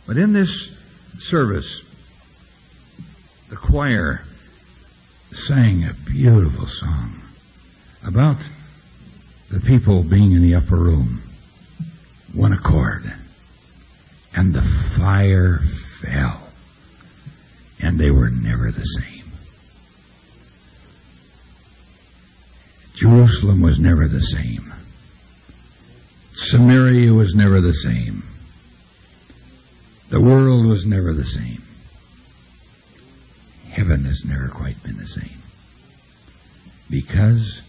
But in this service, the choir sang a beautiful song about the people being in the upper room, one accord, and the fire fell, and they were never the same. Jerusalem was never the same. Samaria was never the same. The world was never the same. Heaven has never quite been the same. Because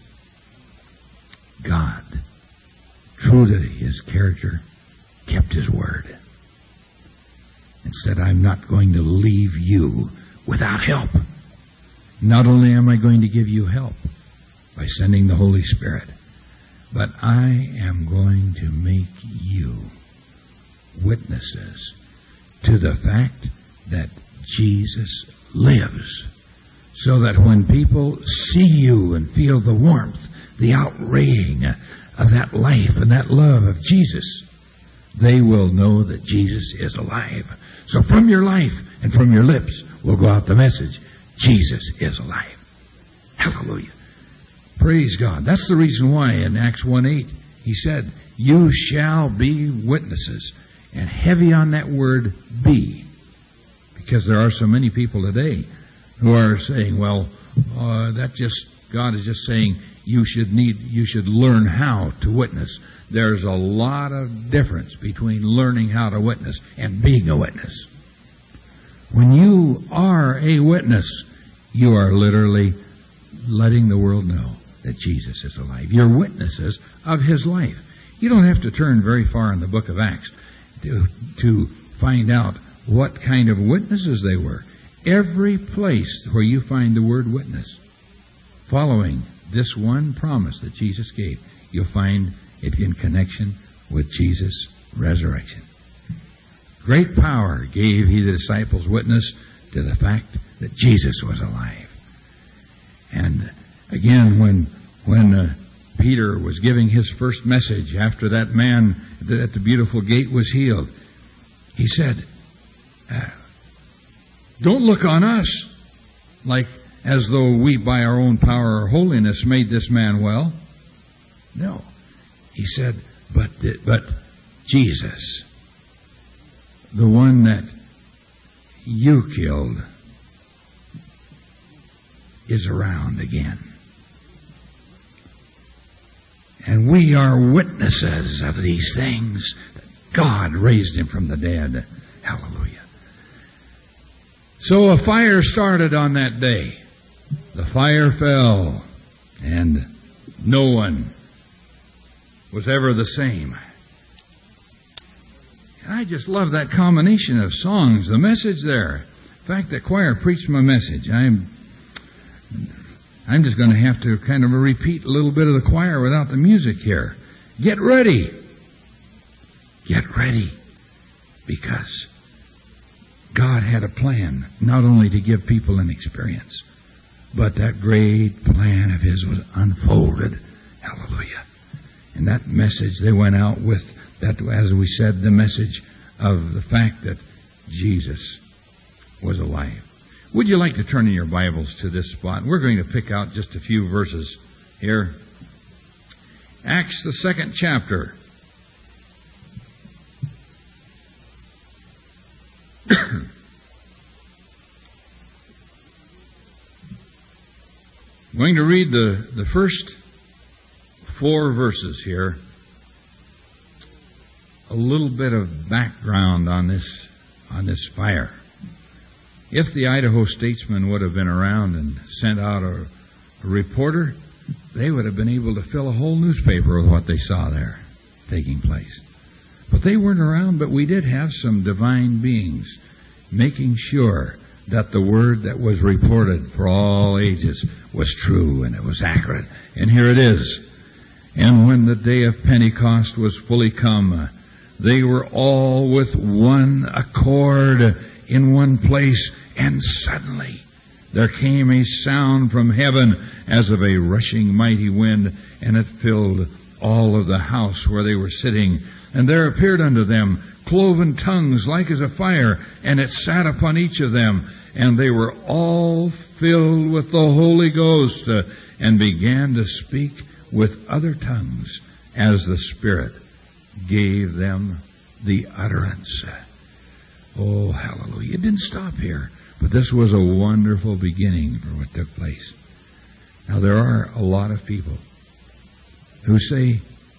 God, true to His character, kept His word and said, I'm not going to leave you without help. Not only am I going to give you help by sending the Holy Spirit, but I am going to make you witnesses to the fact that Jesus lives, so that when people see you and feel the warmth, the outraying of that life and that love of Jesus, they will know that Jesus is alive. So from your life and from your lips will go out the message, Jesus is alive. Hallelujah. Praise God. That's the reason why in Acts 1:8 He said, you shall be witnesses. And heavy on that word, be. Because there are so many people today who are saying, well, God is just saying you should learn how to witness. There's a lot of difference between learning how to witness and being a witness. When you are a witness, you are literally letting the world know that Jesus is alive. You're witnesses of His life. You don't have to turn very far in the book of Acts to find out what kind of witnesses they were. Every place where you find the word witness, following this one promise that Jesus gave, you'll find it in connection with Jesus' resurrection. Great power gave He the disciples witness to the fact that Jesus was alive. And again, when Peter was giving his first message after that man at the beautiful gate was healed, he said, don't look on us like as though we by our own power or holiness made this man well. No. He said, but Jesus, the one that you killed, is around again. And we are witnesses of these things. God raised Him from the dead. Hallelujah. So a fire started on that day. The fire fell, and no one was ever the same. And I just love that combination of songs, the message there. In fact, the choir preached my message. I'm just going to have to kind of repeat a little bit of the choir without the music here. Get ready. Get ready. Because God had a plan, not only to give people an experience, but that great plan of His was unfolded. Hallelujah. And that message they went out with, that, as we said, the message of the fact that Jesus was alive. Would you like to turn in your Bibles to this spot? We're going to pick out just a few verses here. Acts, the 2nd chapter. I'm going to read the first 4 verses here. A little bit of background on this fire. If the Idaho Statesman would have been around and sent out a reporter, they would have been able to fill a whole newspaper with what they saw there taking place. But they weren't around, but we did have some divine beings making sure that the word that was reported for all ages was true and it was accurate. And here it is. And when the day of Pentecost was fully come, they were all with one accord in one place, and suddenly there came a sound from heaven as of a rushing mighty wind, and it filled all of the house where they were sitting. And there appeared unto them cloven tongues like as a fire, and it sat upon each of them, and they were all filled with the Holy Ghost, and began to speak with other tongues as the Spirit gave them the utterance. Oh, hallelujah. It didn't stop here, but this was a wonderful beginning for what took place. Now, there are a lot of people who say,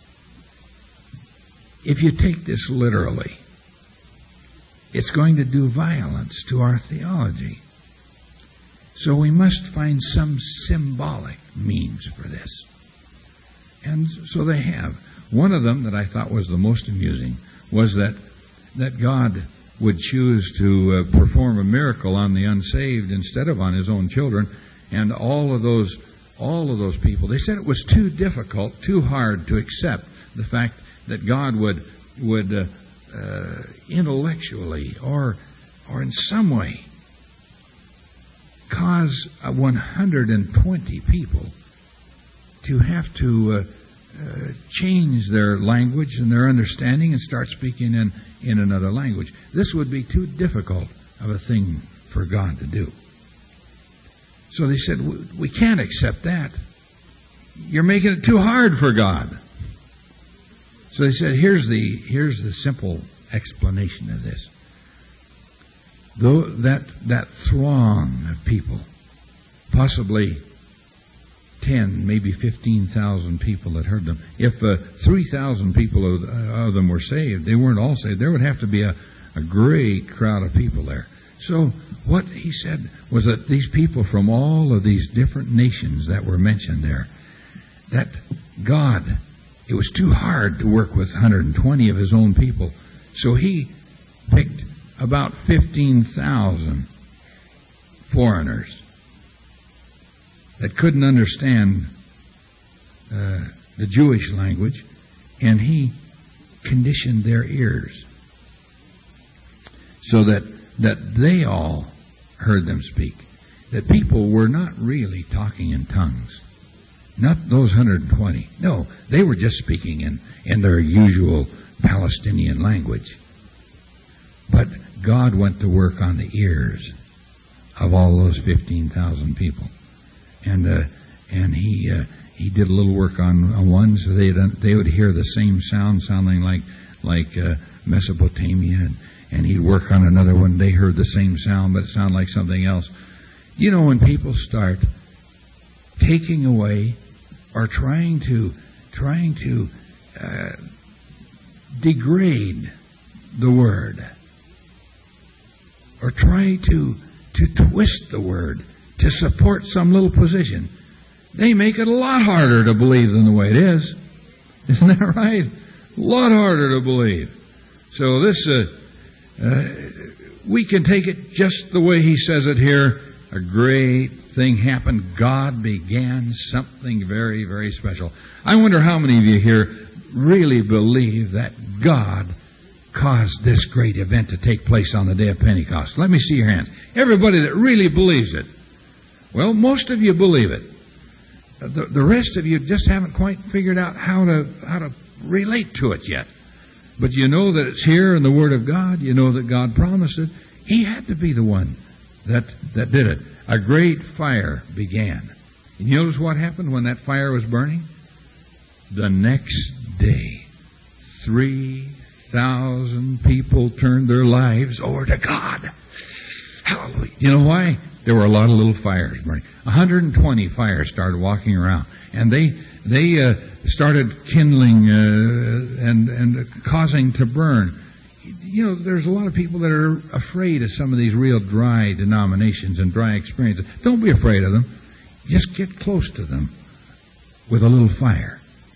if you take this literally, it's going to do violence to our theology. So we must find some symbolic means for this. And so they have. One of them that I thought was the most amusing was that God would choose to perform a miracle on the unsaved instead of on his own children. And all of those people, they said it was too difficult, too hard to accept the fact that God would intellectually or in some way cause 120 people to have to change their language and their understanding and start speaking in another language. This would be too difficult of a thing for God to do. So they said, we can't accept that. You're making it too hard for God. So they said, here's the simple explanation of this. Though that throng of people, possibly 10, maybe 15,000 people that heard them, if 3,000 people of them were saved, they weren't all saved. There would have to be a great crowd of people there. So what he said was that these people from all of these different nations that were mentioned there, that God, it was too hard to work with 120 of his own people. So he picked about 15,000 foreigners that couldn't understand the Jewish language, and he conditioned their ears so that they all heard them speak. That people were not really talking in tongues. Not those 120. No, they were just speaking in their usual Palestinian language. But God went to work on the ears of all those 15,000 people. And he did a little work on one, so they would hear the same sound sounding like Mesopotamia, and he'd work on another one. They heard the same sound, but it sounded like something else. You know, when people start taking away or trying to degrade the Word, or try to twist the Word to support some little position, they make it a lot harder to believe than the way it is. Isn't that right? A lot harder to believe. So this, we can take it just the way he says it here. A great thing happened. God began something very, very special. I wonder how many of you here really believe that God caused this great event to take place on the day of Pentecost. Let me see your hand. Everybody that really believes it. Well, most of you believe it. The rest of you just haven't quite figured out how to relate to it yet. But you know that it's here in the Word of God. You know that God promised it. He had to be the one that did it. A great fire began. And you notice what happened when that fire was burning? The next day, 3,000 people turned their lives over to God. Hallelujah. You know why? There were a lot of little fires burning. 120 fires started walking around. And they started kindling and causing to burn. You know, there's a lot of people that are afraid of some of these real dry denominations and dry experiences. Don't be afraid of them. Just get close to them with a little fire.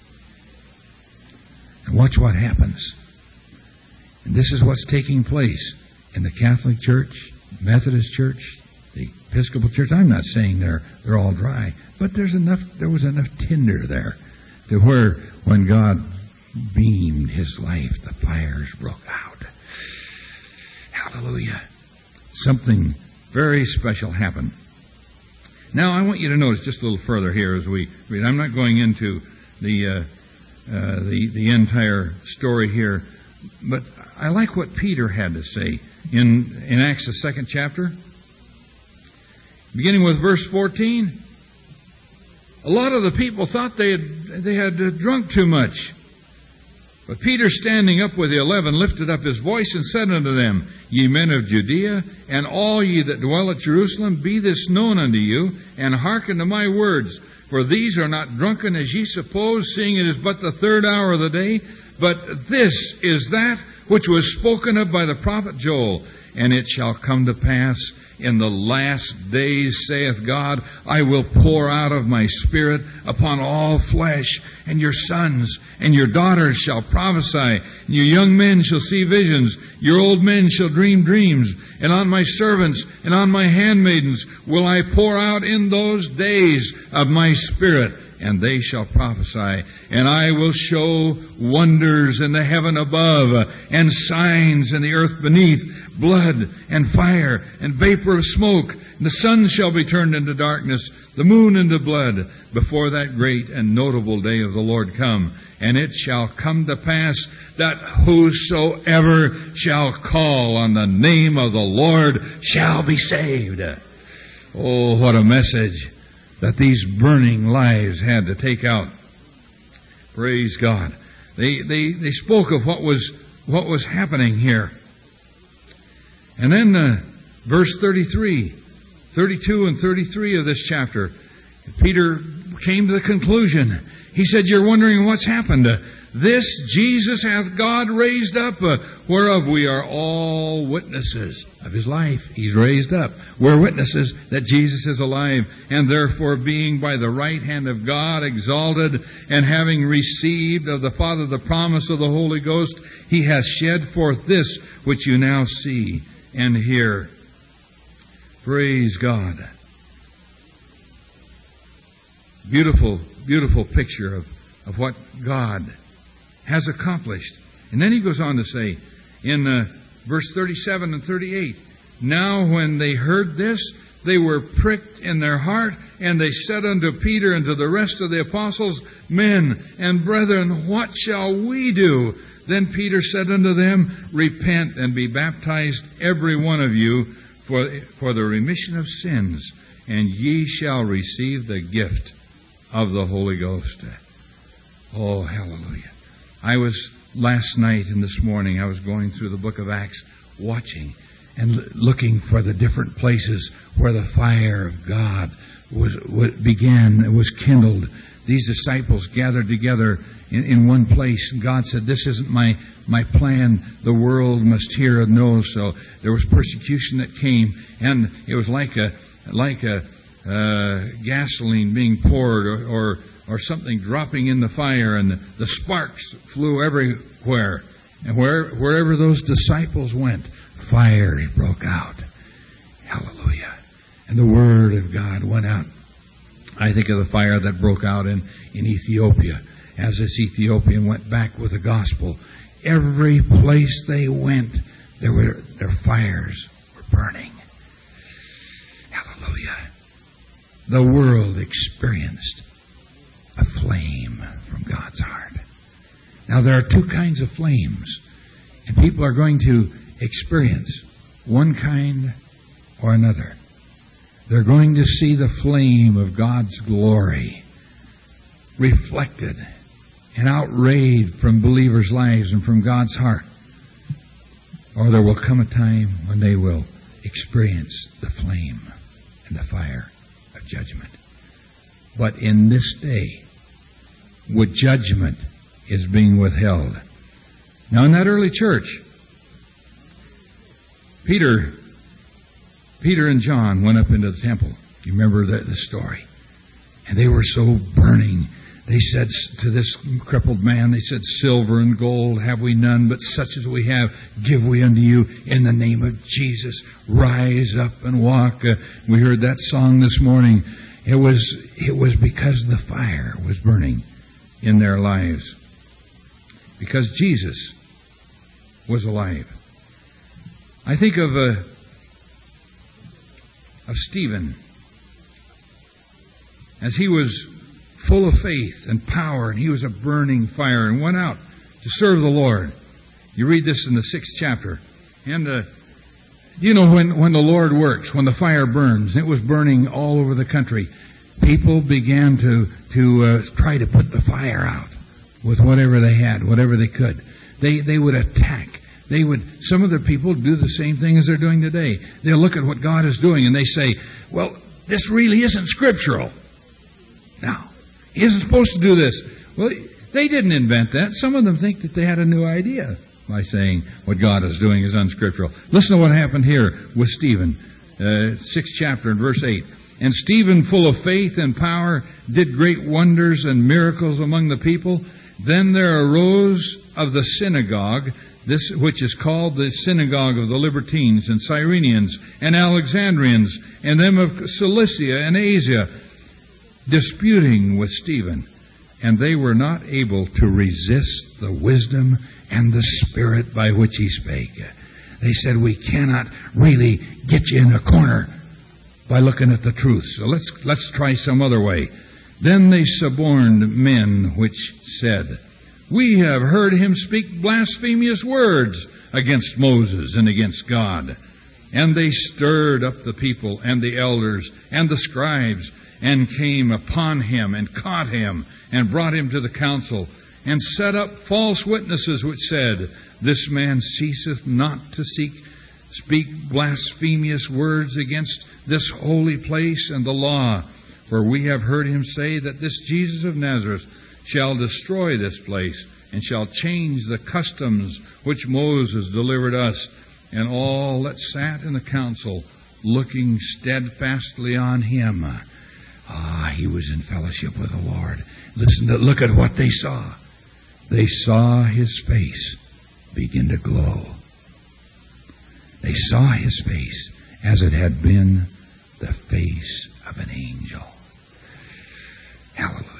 And watch what happens. And this is what's taking place in the Catholic Church, Methodist Church, the Episcopal Church. I'm not saying they're all dry, but there was enough tinder there to where when God beamed his life, the fires broke out. Hallelujah. Something very special happened. Now I want you to notice just a little further here as we read. I'm not going into the entire story here But I like what Peter had to say in Acts, the 2nd chapter. Beginning with verse 14. A lot of the people thought they had drunk too much. But Peter, standing up with the 11, lifted up his voice and said unto them, Ye men of Judea, and all ye that dwell at Jerusalem, be this known unto you, and hearken to my words. For these are not drunken as ye suppose, seeing it is but the 3rd hour of the day. But this is that which was spoken of by the prophet Joel. And it shall come to pass in the last days, saith God, I will pour out of my Spirit upon all flesh, and your sons and your daughters shall prophesy, and your young men shall see visions, your old men shall dream dreams, and on my servants and on my handmaidens will I pour out in those days of my Spirit, and they shall prophesy. And I will show wonders in the heaven above, and signs in the earth beneath, blood and fire and vapor of smoke. And the sun shall be turned into darkness, the moon into blood, before that great and notable day of the Lord come. And it shall come to pass that whosoever shall call on the name of the Lord shall be saved. Oh, what a message that these burning lives had to take out. Praise God. They spoke of what was happening here. And then verse 32 and 33 of this chapter, Peter came to the conclusion. He said, You're wondering what's happened. This Jesus hath God raised up, whereof we are all witnesses. Of His life, He's raised up. We're witnesses that Jesus is alive, and therefore being by the right hand of God exalted, and having received of the Father the promise of the Holy Ghost, He hath shed forth this which you now see and hear. Praise God. Beautiful, beautiful picture of what God has accomplished. And then he goes on to say in verse 37 and 38, Now when they heard this, they were pricked in their heart, and they said unto Peter and to the rest of the apostles, Men and brethren, what shall we do? Then Peter said unto them, Repent and be baptized every one of you for the remission of sins, and ye shall receive the gift of the Holy Ghost. Oh, hallelujah. I was last night and this morning, I was going through the book of Acts, watching and looking for the different places where the fire of God was kindled. These disciples gathered together in one place, and God said, This isn't my plan. The world must hear and know. So there was persecution that came, and it was like a gasoline being poured or something dropping in the fire, and the sparks flew everywhere. And wherever those disciples went, fires broke out. Hallelujah. And the Word of God went out. I think of the fire that broke out in Ethiopia. As this Ethiopian went back with the gospel, every place they went, their fires were burning. Hallelujah. The world experienced a flame from God's heart. Now there are two kinds of flames, and people are going to experience one kind or another. They're going to see the flame of God's glory reflected and outrayed from believers' lives and from God's heart. Or there will come a time when they will experience the flame and the fire of judgment. But in this day, what judgment is being withheld. Now in that early church, Peter and John went up into the temple. You remember the story? And they were so burning. They said to this crippled man, they said, Silver and gold have we none, but such as we have give we unto you. In the name of Jesus, rise up and walk. We heard that song this morning. It was because the fire was burning in their lives. Because Jesus was alive. I think of Stephen, as he was full of faith and power, and he was a burning fire and went out to serve the Lord. You read this in the 6th chapter. And you know, when the Lord works, when the fire burns, it was burning all over the country, people began to try to put the fire out with whatever they had, whatever they could. They would attack. Some of the people do the same thing as they're doing today. They'll look at what God is doing and they say, well, this really isn't scriptural. Now, he isn't supposed to do this. Well, they didn't invent that. Some of them think that they had a new idea by saying what God is doing is unscriptural. Listen to what happened here with Stephen, 6th chapter and verse 8. And Stephen, full of faith and power, did great wonders and miracles among the people. Then there arose of the synagogue, this which is called the synagogue of the Libertines and Cyrenians and Alexandrians, and them of Cilicia and Asia, disputing with Stephen. And they were not able to resist the wisdom and the spirit by which he spake. They said, we cannot really get you in a corner by looking at the truth. So let's try some other way. Then they suborned men which said, we have heard him speak blasphemous words against Moses and against God. And they stirred up the people and the elders and the scribes and came upon him and caught him and brought him to the council and set up false witnesses which said, this man ceaseth not to speak blasphemous words against this holy place and the law. For we have heard him say that this Jesus of Nazareth shall destroy this place and shall change the customs which Moses delivered us. And all that sat in the council, looking steadfastly on him. He was in fellowship with the Lord. Look at what they saw. They saw his face begin to glow. They saw his face as it had been the face of an angel. Hallelujah.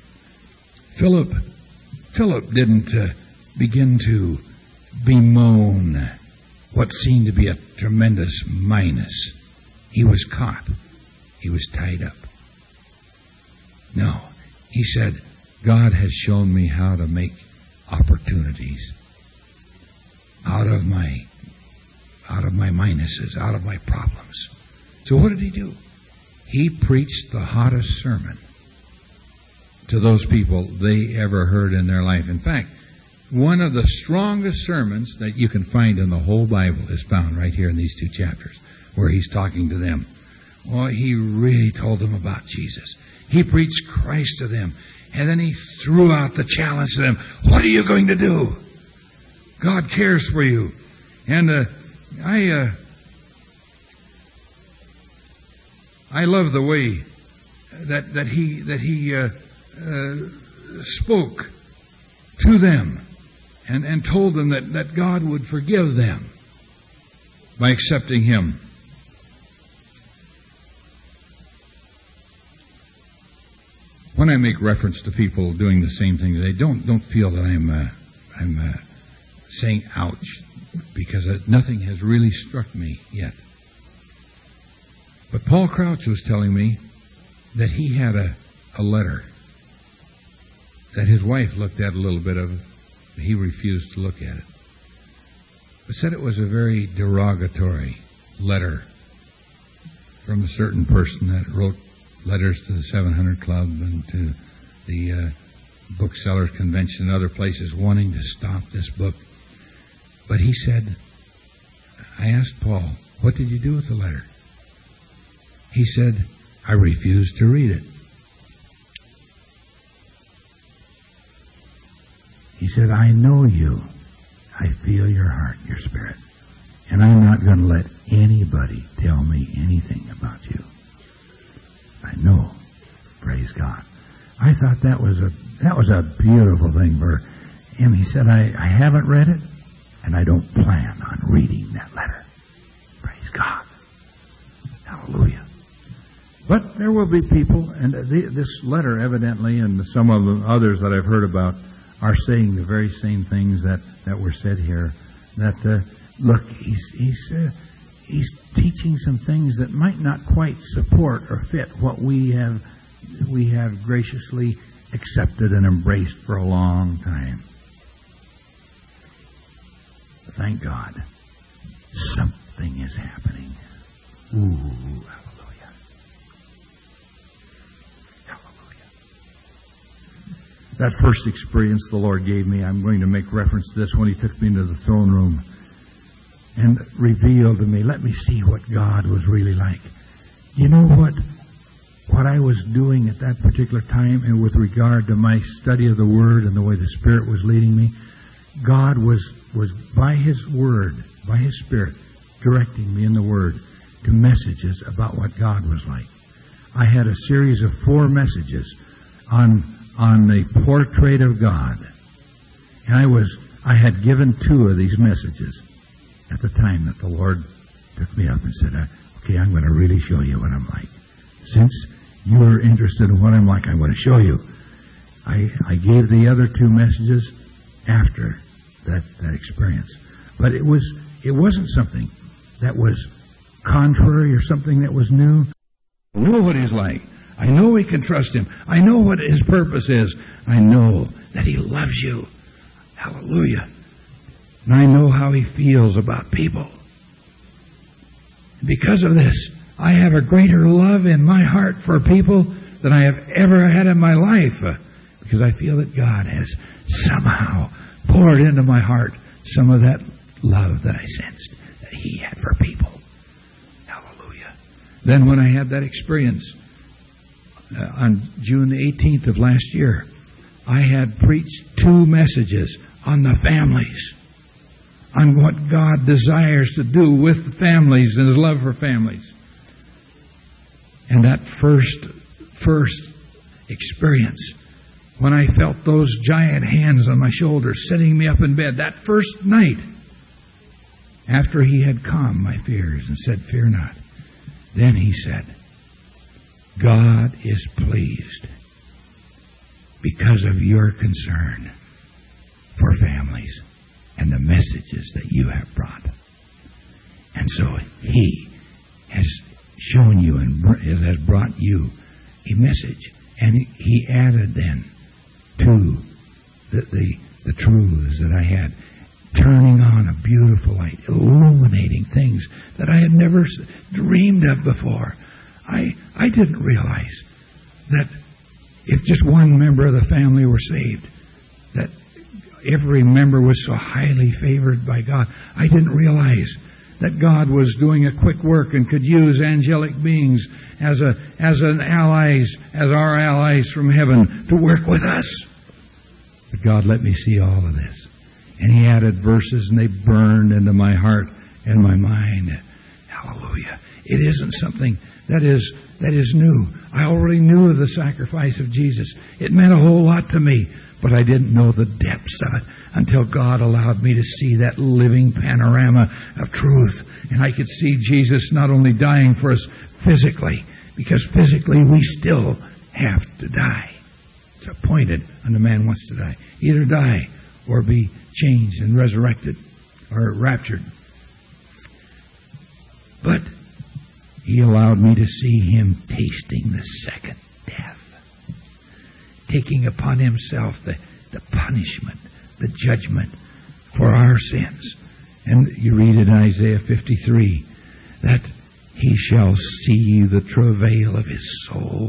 Philip didn't begin to bemoan what seemed to be a tremendous minus. He was caught. He was tied up. No, he said, God has shown me how to make opportunities out of my minuses, out of my problems. So what did he do? He preached the hottest sermon to those people they ever heard in their life. In fact, one of the strongest sermons that you can find in the whole Bible is found right here in these 2 chapters, where he's talking to them. Well, he really told them about Jesus. He preached Christ to them. And then he threw out the challenge to them. What are you going to do? God cares for you. And I love the way that he spoke to them and told them that God would forgive them by accepting him. When I make reference to people doing the same thing today, don't feel that I'm saying ouch, because nothing has really struck me yet. But Paul Crouch was telling me that he had a letter that his wife looked at a little bit of, but he refused to look at it. But said it was a very derogatory letter from a certain person that wrote letters to the 700 Club and to the Booksellers Convention and other places wanting to stop this book. But he said, I asked Paul, what did you do with the letter? He said, I refused to read it. He said, I know you. I feel your heart, your spirit. And I'm not going to let anybody tell me anything about you. I know. Praise God. I thought that was a beautiful thing for him. He said, I haven't read it, and I don't plan on reading that letter. Praise God. Hallelujah. But there will be people, and this letter evidently, and some of the others that I've heard about, are saying the very same things that were said here. That, look, he's teaching some things that might not quite support or fit what we have graciously accepted and embraced for a long time. thank God, something is happening. Ooh, hallelujah. Hallelujah. That first experience the Lord gave me, I'm going to make reference to this when He took me into the throne room and revealed to me, let me see what God was really like. You know what I was doing at that particular time, and with regard to my study of the Word and the way the Spirit was leading me, God was by His Word, by His Spirit, directing me in the Word to messages about what God was like. I had a series of 4 messages on the portrait of God. And I had given 2 of these messages at the time that the Lord took me up and said, okay, I'm going to really show you what I'm like. Since you're interested in what I'm like, I'm going to show you. I gave the other 2 messages after that experience. But it wasn't something that was contrary or something that was new. I know what He's like. I know we can trust Him. I know what His purpose is. I know that He loves you. Hallelujah. And I know how He feels about people. Because of this, I have a greater love in my heart for people than I have ever had in my life, because I feel that God has somehow poured into my heart some of that love that I sensed that He had for people. Hallelujah. Then when I had that experience on June 18th of last year, I had preached 2 messages on the families, on what God desires to do with the families and His love for families. And that first experience, when I felt those giant hands on my shoulders sitting me up in bed, that first night, after He had calmed my fears and said, fear not, then He said, God is pleased because of your concern for families and the messages that you have brought. And so He has shown you and has brought you a message. And He added then to the truths that I had, turning on a beautiful light, illuminating things that I had never dreamed of before. I didn't realize that if just one member of the family were saved, that every member was so highly favored by God. I didn't realize that God was doing a quick work and could use angelic beings as our allies from heaven to work with us. But God let me see all of this. And He added verses, and they burned into my heart and my mind. Hallelujah. It isn't something that is new. I already knew of the sacrifice of Jesus. It meant a whole lot to me, but I didn't know the depths of it until God allowed me to see that living panorama of truth. And I could see Jesus not only dying for us physically, because physically we still have to die. It's appointed when a man wants to die. Either die or be changed and resurrected or raptured. But He allowed me to see Him tasting the second death, taking upon Himself the punishment, the judgment for our sins. And you read in Isaiah 53 that He shall see the travail of His soul.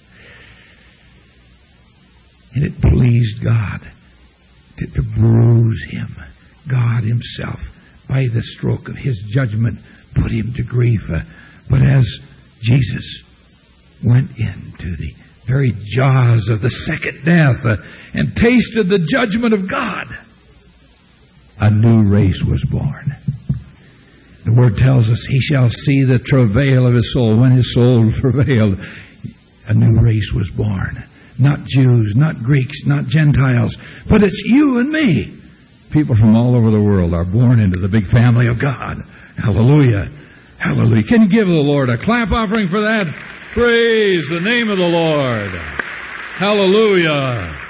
And it pleased God to bruise Him. God Himself, by the stroke of His judgment, put Him to grief. But as Jesus went into the very jaws of the second death and tasted the judgment of God, a new race was born. The Word tells us He shall see the travail of His soul. When His soul travailed, a new race was born. Not Jews, not Greeks, not Gentiles, but it's you and me. People from all over the world are born into the big family of God. Hallelujah. Hallelujah. Can you give the Lord a clap offering for that? Praise the name of the Lord. Hallelujah.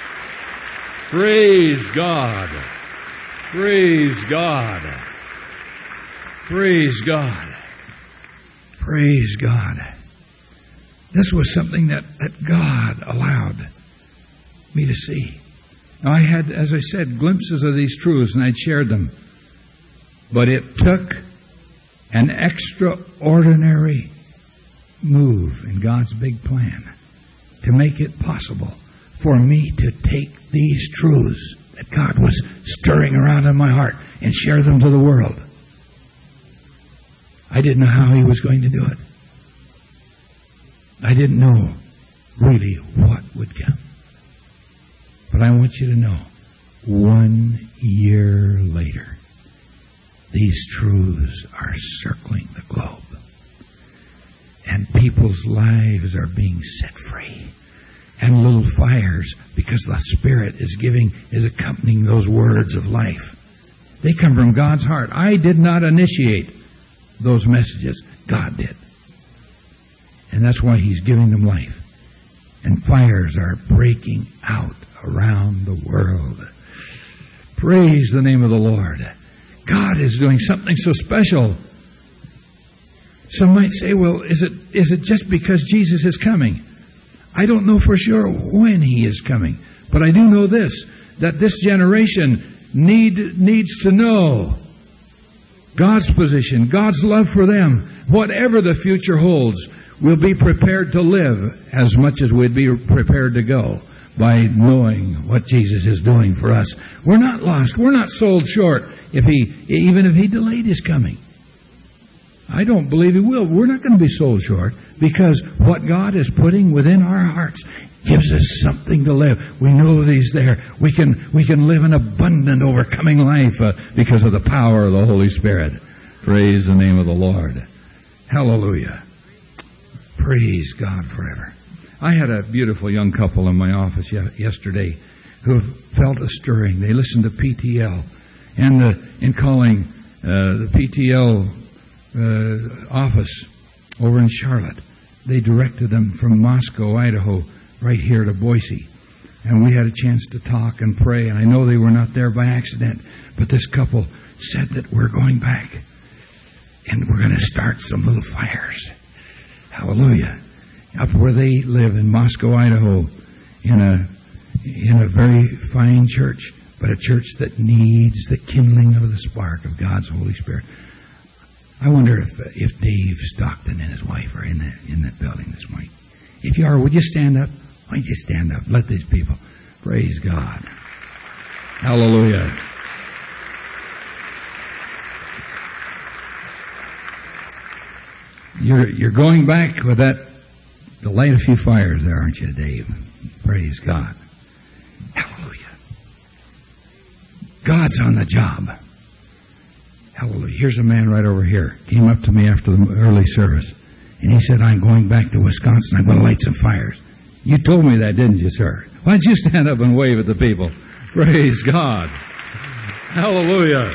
Praise God. Praise God. Praise God. Praise God. This was something that God allowed me to see. Now I had, as I said, glimpses of these truths, and I'd shared them But it took an extraordinary move in God's big plan to make it possible for me to take these truths that God was stirring around in my heart and share them to the world. I didn't know how He was going to do it. I didn't know really what would come. But I want you to know, 1 year later, these truths are circling the globe. And people's lives are being set free. And little fires, because the Spirit is accompanying those words of life. They come from God's heart. I did not initiate those messages. God did. And that's why He's giving them life. And fires are breaking out around the world. Praise the name of the Lord. God is doing something so special. Some might say, well, is it just because Jesus is coming? I don't know for sure when He is coming. But I do know this, that this generation needs to know God's position, God's love for them. Whatever the future holds, we'll be prepared to live as much as we'd be prepared to go by knowing what Jesus is doing for us. We're not lost. We're not sold short even if He delayed His coming. I don't believe He will. We're not going to be sold short because what God is putting within our hearts gives us something to live. We know that He's there. We can live an abundant, overcoming life because of the power of the Holy Spirit. Praise the name of the Lord. Hallelujah. Praise God forever. I had a beautiful young couple in my office yesterday who felt a stirring. They listened to PTL. And in calling the PTL office over in Charlotte, they directed them from Moscow, Idaho, right here to Boise. And we had a chance to talk and pray. And I know they were not there by accident, but this couple said that we're going back and we're going to start some little fires. Hallelujah. Up where they live in Moscow, Idaho, in a very fine church, but a church that needs the kindling of the spark of God's Holy Spirit. I wonder if Dave Stockton and his wife are in that building this morning. If you are, would you stand up? Why don't you stand up? Let these people praise God. Hallelujah. You're going back with that to light a few fires there, aren't you, Dave? Praise God. Hallelujah. God's on the job. Hallelujah. Here's a man right over here. Came up to me after the early service. And he said, I'm going back to Wisconsin. I'm going to light some fires. You told me that, didn't you, sir? Why don't you stand up and wave at the people? Praise God. Hallelujah.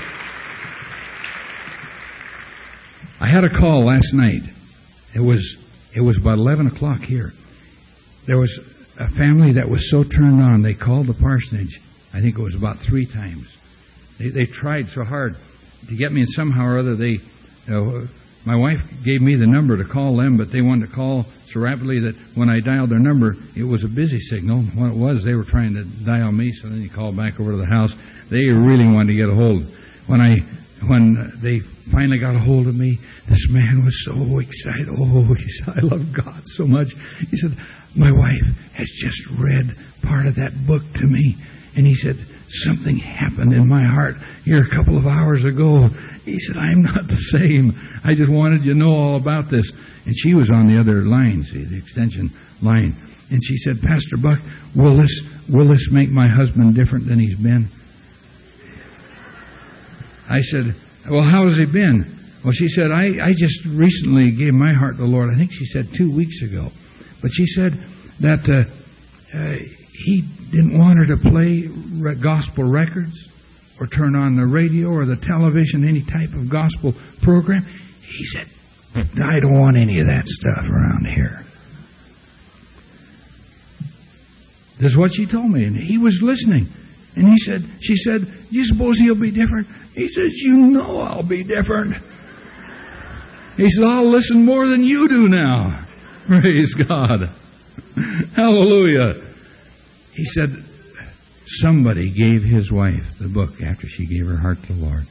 I had a call last night. It was about 11 o'clock here. There was a family that was so turned on, they called the parsonage. I think it was about 3 times. They tried so hard to get me, and somehow or other my wife gave me the number to call them, but they wanted to call so rapidly that when I dialed their number, it was a busy signal. What it was, they were trying to dial me, so then you called back over to the house. They really wanted to get a hold. When they finally got a hold of me, this man was so excited. Oh, he said, I love God so much. He said, my wife has just read part of that book to me. And he said, something happened in my heart here a couple of hours ago. He said, I'm not the same. I just wanted you to know all about this. And she was on the other line, see, the extension line. And she said, Pastor Buck, will this make my husband different than he's been? I said, well, how has he been? Well, she said, I just recently gave my heart to the Lord. I think she said 2 weeks ago. But she said that he didn't want her to play gospel records or turn on the radio or the television, any type of gospel program. He said, I don't want any of that stuff around here. This is what she told me, and he was listening. And she said, do you suppose he'll be different? He says, you know I'll be different. He said, I'll listen more than you do now. Praise God. Hallelujah. He said, somebody gave his wife the book after she gave her heart to the Lord.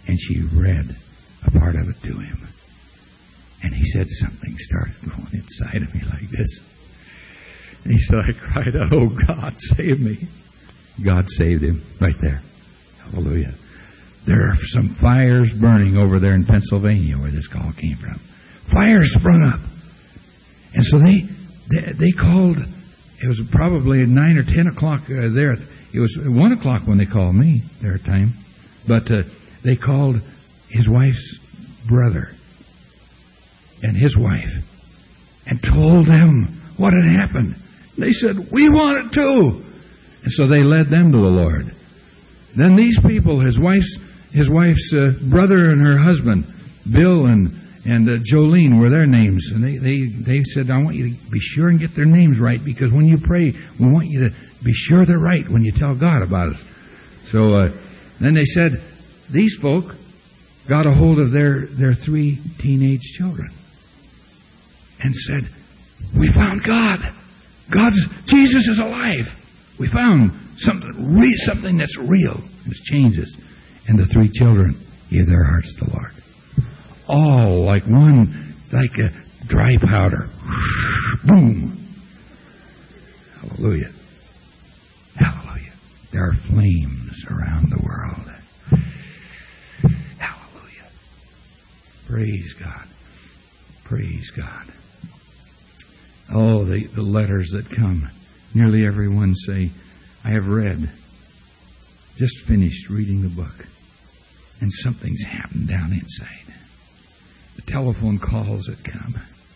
And she read a part of it to him. And he said something started going inside of me like this. And he said, I cried out, oh, God, save me. God saved him right there. Hallelujah. There are some fires burning over there in Pennsylvania where this call came from. Fires sprung up. And so they called, it was probably at 9 or 10 o'clock there. It was 1 o'clock when they called me, their time. But they called his wife's brother and his wife and told them what had happened. They said, we want it too. And so they led them to the Lord. Then these people, his wife's brother and her husband, Bill and Jolene were their names. And they said, I want you to be sure and get their names right, because when you pray, we want you to be sure they're right when you tell God about it. So then they said, these folk got a hold of their 3 teenage children and said, we found God. Jesus is alive. We found something that's real. It's changed us. And the 3 children gave their hearts to the Lord. All like a dry powder. Boom. Hallelujah. Hallelujah. There are flames around the world. Hallelujah. Praise God. Praise God. Oh, the letters that come. Nearly everyone say, I have read, just finished reading the book, and something's happened down inside. The telephone calls that come.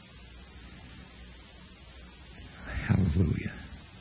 Hallelujah.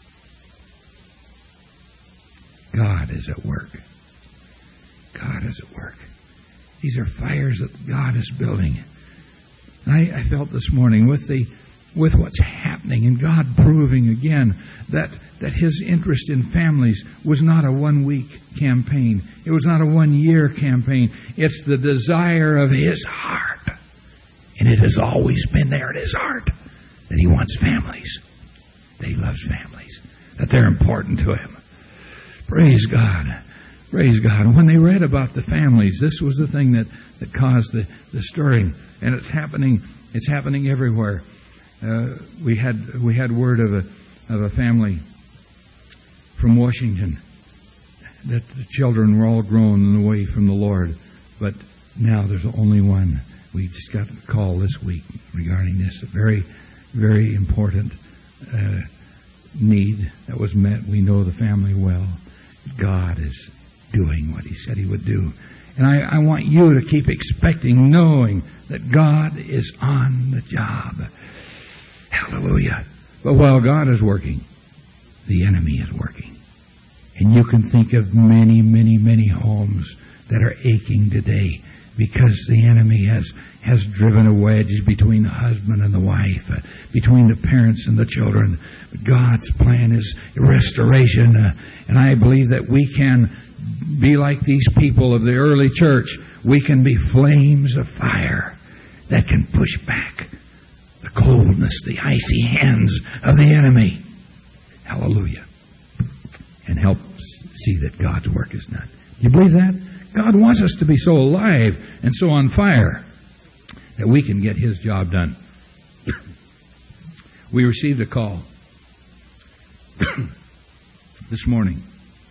God is at work. God is at work. These are fires that God is building. And I felt this morning with what's happening and God proving again that His interest in families was not a 1-week campaign. It was not a 1-year campaign. It's the desire of His heart. And it has always been there in His heart that He wants families. That He loves families. That they're important to Him. Praise God. Praise God. And when they read about the families, this was the thing that caused the stirring. And it's happening everywhere. We had word of a family from Washington that the children were all grown and away from the Lord, but now there's only one. We just got a call this week regarding this, a very, very important need that was met. We know the family well. God is doing what He said He would do. And I want you to keep expecting, knowing that God is on the job. Hallelujah. But while God is working, the enemy is working. And you can think of many, many, many homes that are aching today because the enemy has driven a wedge between the husband and the wife, between the parents and the children. God's plan is restoration. And I believe that we can be like these people of the early church. We can be flames of fire that can push back the coldness, the icy hands of the enemy. Hallelujah. And help see that God's work is done. Do you believe that? God wants us to be so alive and so on fire that we can get His job done. We received a call this morning.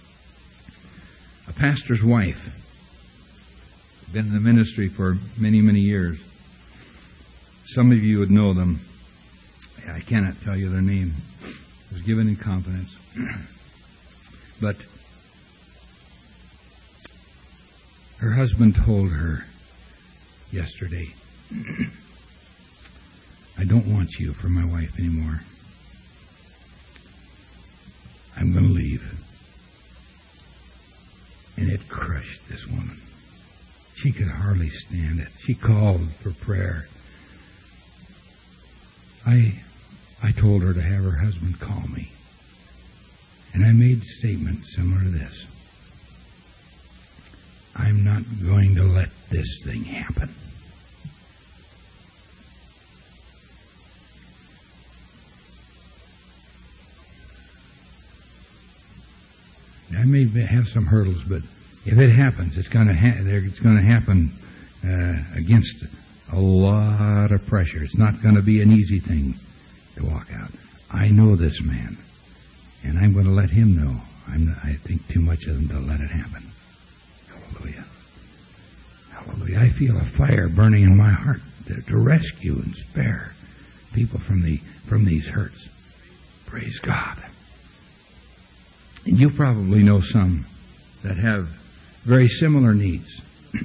A pastor's wife, been in the ministry for many, many years. Some of you would know them. I cannot tell you their name. It was given in confidence. But her husband told her yesterday, I don't want you for my wife anymore. I'm going to leave. And it crushed this woman. She could hardly stand it. She called for prayer. I told her to have her husband call me. And I made a statement similar to this. I'm not going to let this thing happen. I may have some hurdles, but If it happens, it's going to happen against a lot of pressure. It's not going to be an easy thing to walk out. I know this man, and I'm going to let him know. I think too much of him to let it happen. Hallelujah. Hallelujah. I feel a fire burning in my heart to rescue and spare people from these hurts. Praise God. And you probably know some that have very similar needs.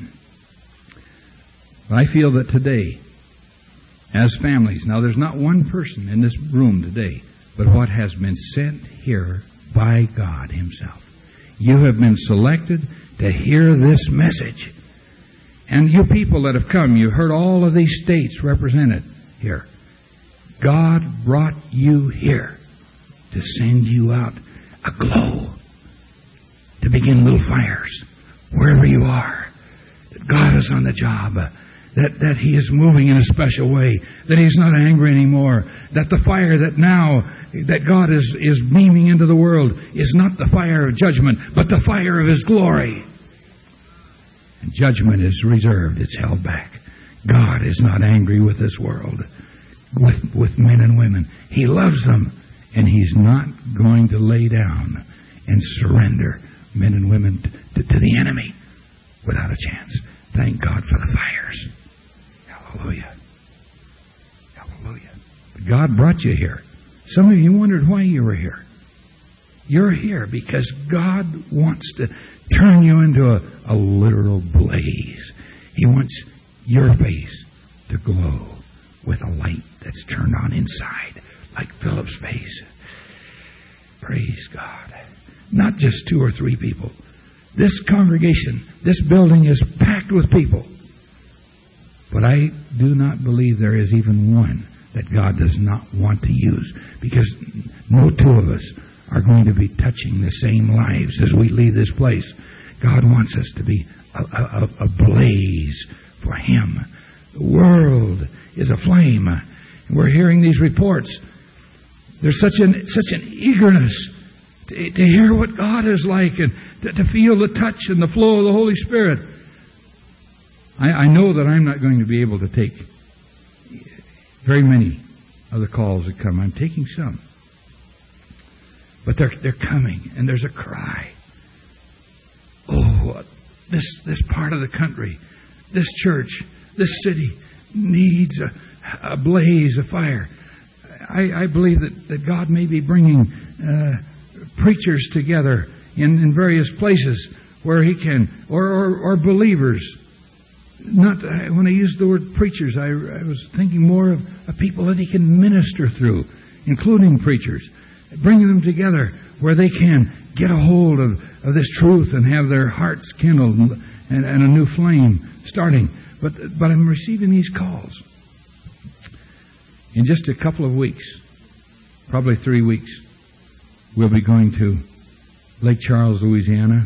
But I feel that today, as families, now there's not one person in this room today, but what has been sent here by God Himself. You have been selected to hear this message. And you people that have come, you heard all of these states represented here. God brought you here to send you out aglow, to begin little fires wherever you are. That God is on the job, that He is moving in a special way, that He's not angry anymore, that the fire that now that God is beaming into the world is not the fire of judgment, but the fire of His glory. And judgment is reserved, it's held back. God is not angry with this world, with men and women. He loves them, and He's not going to lay down and surrender men and women to the enemy without a chance. Thank God for the fires. Hallelujah. Hallelujah. God brought you here. Some of you wondered why you were here. You're here because God wants to turn you into a literal blaze. He wants your face to glow with a light that's turned on inside, like Philip's face. Praise God. Not just 2 or 3 people. This congregation, this building is packed with people. But I do not believe there is even one that God does not want to use, because no 2 of us are going to be touching the same lives as we leave this place. God wants us to be a blaze for Him. The world is aflame. We're hearing these reports. There's such an eagerness to hear what God is like, and to feel the touch and the flow of the Holy Spirit. I know that I'm not going to be able to take very many of the calls that come. I'm taking some. But they're coming, and there's a cry. Oh, this part of the country, this church, this city needs a blaze, a fire. I believe that God may be bringing preachers together in various places where He can, or believers. Not when I used the word preachers, I was thinking more of people that He can minister through, including preachers, bringing them together where they can get a hold of this truth and have their hearts kindled and a new flame starting. But I'm receiving these calls. In just a couple of weeks, probably 3 weeks, we'll be going to Lake Charles, Louisiana,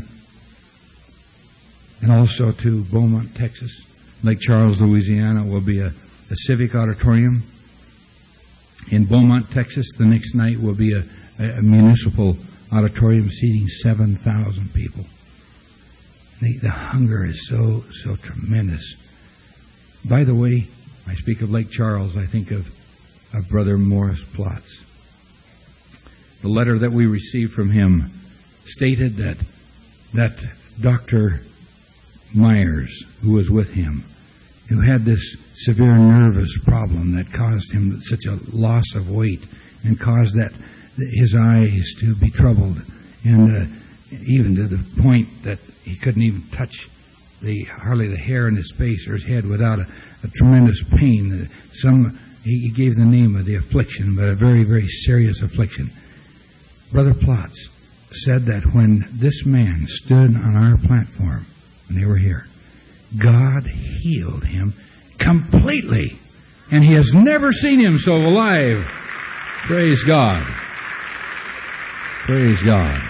and also to Beaumont, Texas. Lake Charles, Louisiana will be a civic auditorium. In Beaumont, Texas, the next night will be a municipal auditorium seating 7,000 people. The hunger is so tremendous. By the way, I speak of Lake Charles, I think of Brother Morris Plotz. The letter that we received from him stated that Dr. Myers, who was with him, who had this severe nervous problem that caused him such a loss of weight and caused that his eyes to be troubled, and even to the point that he couldn't even touch hardly the hair in his face or his head without a tremendous pain. He gave the name of the affliction, but a very, very serious affliction. Brother Plotz said that when this man stood on our platform, when they were here, God healed him completely. And he has never seen him so alive. Praise God. Praise God.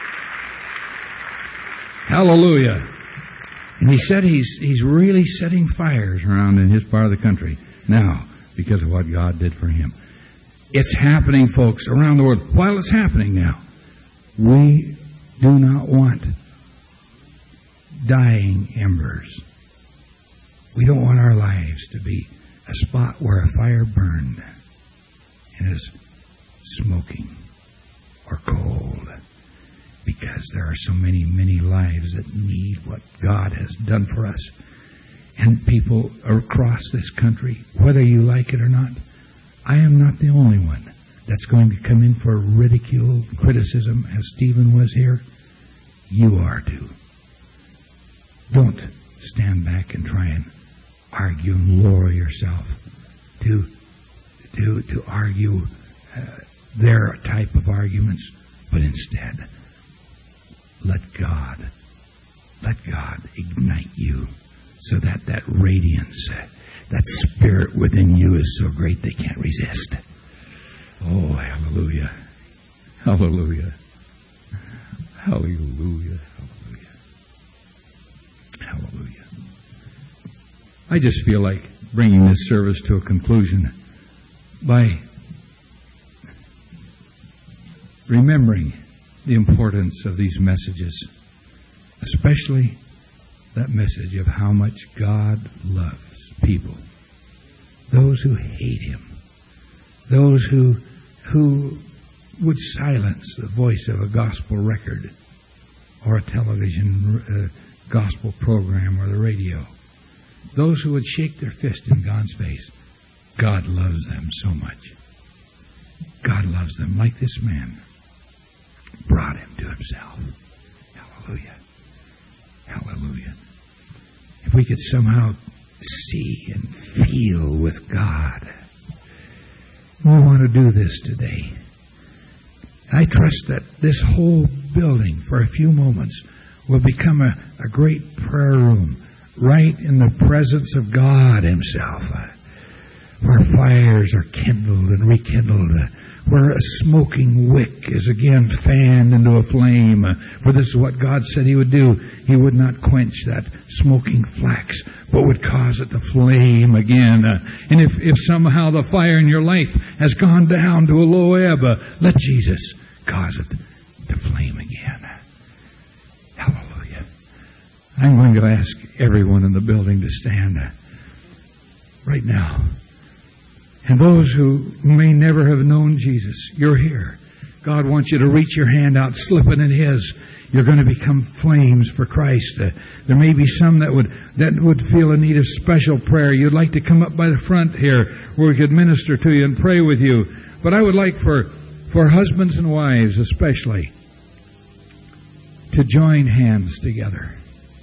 Hallelujah. And he said he's really setting fires around in his part of the country now because of what God did for him. It's happening, folks, around the world. While it's happening now, we do not want dying embers. We don't want our lives to be a spot where a fire burned and is smoking or cold, because there are so many, many lives that need what God has done for us. And people across this country, whether you like it or not, I am not the only one that's going to come in for ridicule, criticism, as Stephen was here. You are too. Don't stand back and try and argue and lower yourself to argue their type of arguments, but instead let God ignite you, so that radiance, that spirit within you is so great they can't resist. Oh, hallelujah. Hallelujah. Hallelujah. Hallelujah. Hallelujah. I just feel like bringing this service to a conclusion by remembering the importance of these messages, especially that message of how much God loves people, those who hate Him, those who would silence the voice of a gospel record or a television gospel program or the radio, those who would shake their fist in God's face. God loves them so much. God loves them like this man brought him to Himself. Hallelujah. Hallelujah. If we could somehow see and feel with God, we want to do this today. I trust that this whole building for a few moments will become a great prayer room right in the presence of God Himself, where fires are kindled and rekindled, where a smoking wick is again fanned into a flame. For this is what God said He would do. He would not quench that smoking flax, but would cause it to flame again. And if somehow the fire in your life has gone down to a low ebb, let Jesus cause it to flame again. Hallelujah. I'm going to ask everyone in the building to stand right now. And those who may never have known Jesus, you're here. God wants you to reach your hand out, slip it in His. You're going to become flames for Christ. There may be some that would feel a need of special prayer. You'd like to come up by the front here where we could minister to you and pray with you. But I would like for husbands and wives especially to join hands together.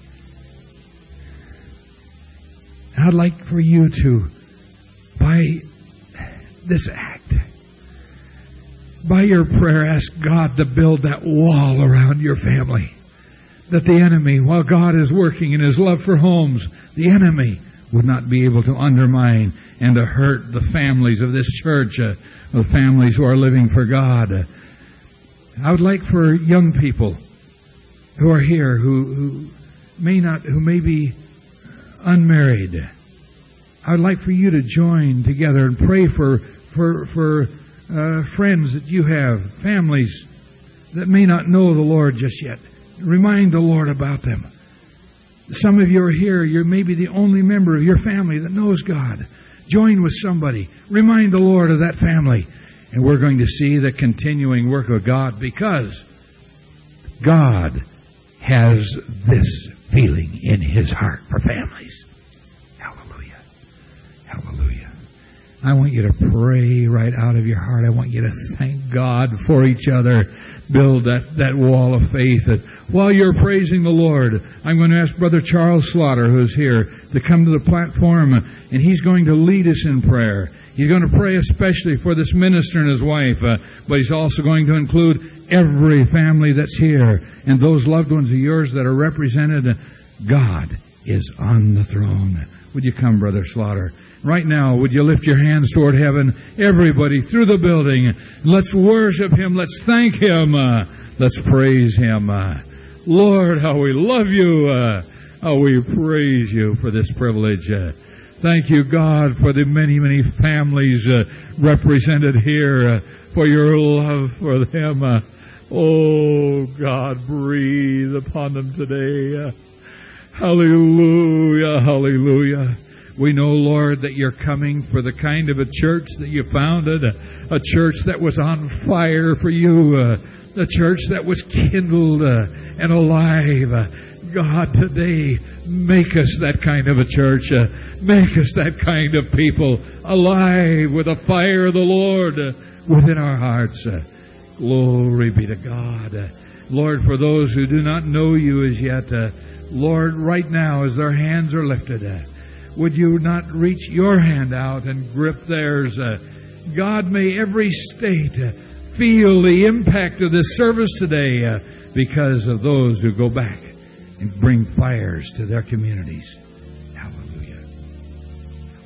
I'd like for you to, by this act, by your prayer, ask God to build that wall around your family, that the enemy, while God is working in His love for homes, the enemy would not be able to undermine and to hurt the families of this church, the families who are living for God. I would like for young people who are here who may be unmarried. I would like for you to join together and pray for friends that you have, families that may not know the Lord just yet. Remind the Lord about them. Some of you are here. You may be the only member of your family that knows God. Join with somebody. Remind the Lord of that family. And we're going to see the continuing work of God, because God has this feeling in His heart for families. Hallelujah. Hallelujah. I want you to pray right out of your heart. I want you to thank God for each other. Build that wall of faith. That while you're praising the Lord, I'm going to ask Brother Charles Slaughter, who's here, to come to the platform, and he's going to lead us in prayer. He's going to pray especially for this minister and his wife, but he's also going to include every family that's here and those loved ones of yours that are represented. God is on the throne. Would you come, Brother Slaughter? Right now, would you lift your hands toward heaven? Everybody through the building. Let's worship Him. Let's thank Him. Let's praise Him. Lord, how we love You. How we praise You for this privilege. Thank You, God, for the many, many families represented here, for Your love for them. Oh, God, breathe upon them today. Hallelujah, hallelujah. We know, Lord, that you're coming for the kind of a church that you founded, a church that was on fire for you, a church that was kindled and alive. God, today, make us that kind of a church. Make us that kind of people, alive with the fire of the Lord within our hearts. Glory be to God. Lord, for those who do not know you as yet, Lord, right now as their hands are lifted, would you not reach your hand out and grip theirs? God, may every state feel the impact of this service today because of those who go back and bring fires to their communities.